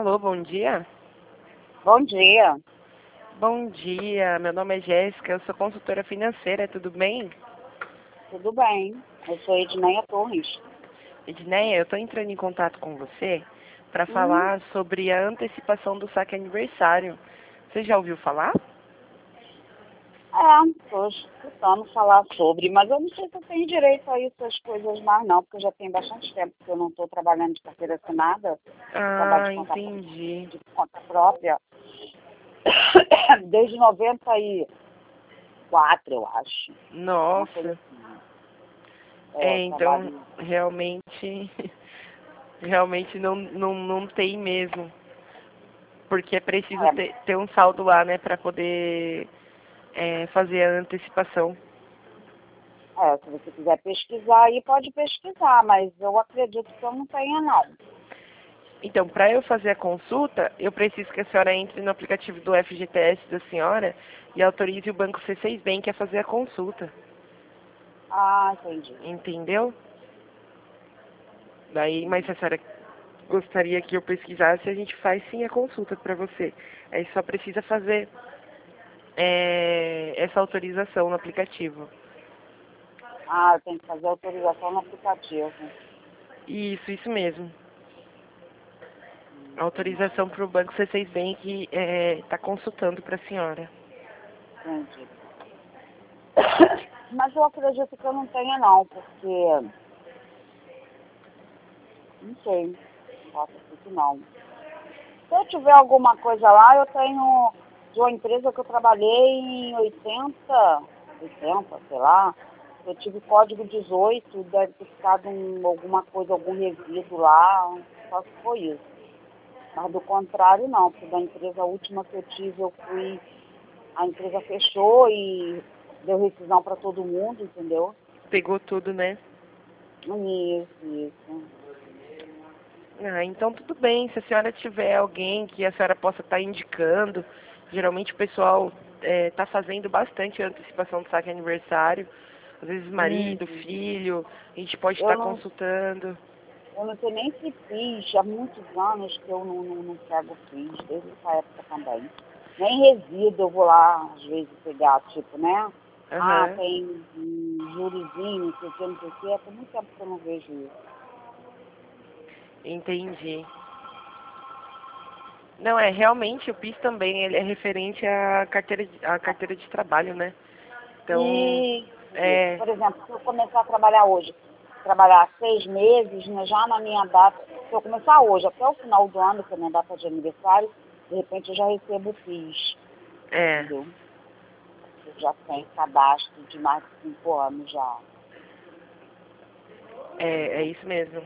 Alô, bom dia. Bom dia. Bom dia, meu nome é Jéssica, eu sou consultora financeira, tudo bem? Tudo bem? Eu sou Edneia Torres. Edneia, eu estou entrando em contato com você para Hum, falar sobre a antecipação do saque aniversário. Você já ouviu falar? estou escutando falar sobre, mas eu não sei se eu tenho direito a essas coisas mais não, porque já tem bastante tempo que eu não estou trabalhando de carteira assinada, trabalho Ah, de conta, entendi. de conta própria, desde 94, eu acho. Uma coisa Nossa, assim. é, então Trabalho. realmente, realmente não tem mesmo, porque é preciso ter um saldo lá, né, para poder fazer a antecipação. Se você quiser pesquisar aí, pode pesquisar, mas eu acredito que eu não tenha, não. Então, para eu fazer a consulta, eu preciso que a senhora entre no aplicativo do FGTS da senhora e autorize o Banco C6 Bank a fazer a consulta. Ah, entendi. Entendeu? Daí, mas se a senhora gostaria que eu pesquisasse, a gente faz sim a consulta para você. Aí só precisa fazer essa autorização no aplicativo. Ah, eu tenho que fazer autorização no aplicativo. Isso mesmo. Entendi. Autorização para o Banco C6 Bank está consultando para a senhora. Entendi. Mas eu acredito que eu não tenha não, porque não sei, posso ser que não. Se eu tiver alguma coisa lá, eu tenho de uma empresa que eu trabalhei em 80, sei lá. Eu tive código 18, deve ter ficado alguma coisa, algum resíduo lá, só se foi isso. Mas do contrário não, porque da empresa última que eu tive, a empresa fechou e deu rescisão para todo mundo, entendeu? Pegou tudo, né? Isso. Ah, então tudo bem. Se a senhora tiver alguém que a senhora possa estar indicando, geralmente o pessoal está fazendo bastante antecipação do saque aniversário. Às vezes marido, Uhum. filho, a gente pode Eu estar não, consultando. eu não sei nem se fiz, há muitos anos que eu não pego fiz, desde essa época também. Nem resíduo eu vou lá, às vezes, pegar, tipo, né? Ah, Aham, tem um jurozinho, não sei o que, tem muito tempo que eu não vejo isso. entendi. Não, realmente o PIS também, ele é referente à carteira de trabalho, né? Então, Isso. Por exemplo, se eu começar a trabalhar hoje, trabalhar 6 meses, né, já na minha data, se eu começar hoje, até o final do ano, que é a minha data de aniversário, de repente eu já recebo o PIS, é, entendeu? Eu já tenho cadastro de mais de 5 anos já, é entendeu? isso mesmo.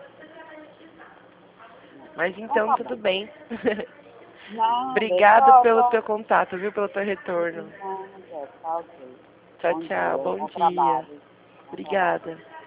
Mas Então então tá tudo bom. bem. Nada, é Obrigado só, pelo teu só, contato, viu? Pelo teu retorno. nada, tá ok. Tchau, Bom tchau. dia, Bom bom dia. trabalho. Bom trabalho. Obrigada.